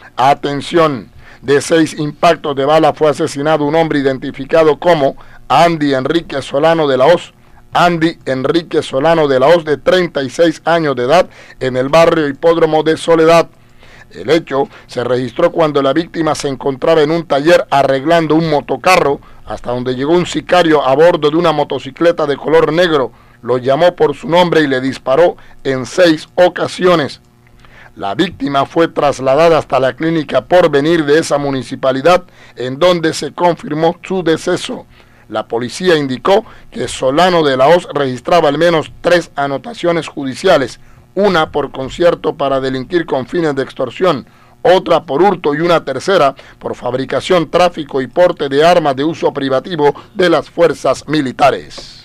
Atención, de 6 impactos de bala fue asesinado un hombre identificado como Andy Enrique Solano de la Hoz. Andy Enrique Solano de la Hoz, de 36 años de edad, en el barrio Hipódromo de Soledad. El hecho se registró cuando la víctima se encontraba en un taller arreglando un motocarro, hasta donde llegó un sicario a bordo de una motocicleta de color negro, lo llamó por su nombre y le disparó en 6 ocasiones. La víctima fue trasladada hasta la clínica Porvenir de esa municipalidad, en donde se confirmó su deceso. La policía indicó que Solano de la Hoz registraba al menos 3 anotaciones judiciales, una por concierto para delinquir con fines de extorsión, otra por hurto y una tercera por fabricación, tráfico y porte de armas de uso privativo de las fuerzas militares.